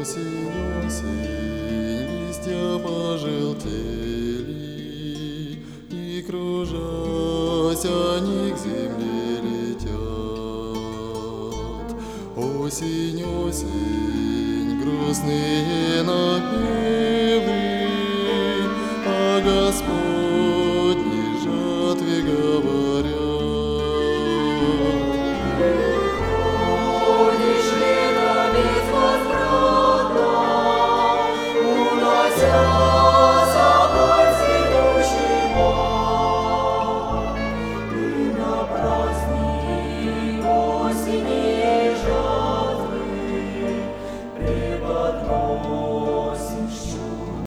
Осень, осень, листья пожелтели, и, кружась, они к земле летят. Осень, осень, грустные напевы, а Господь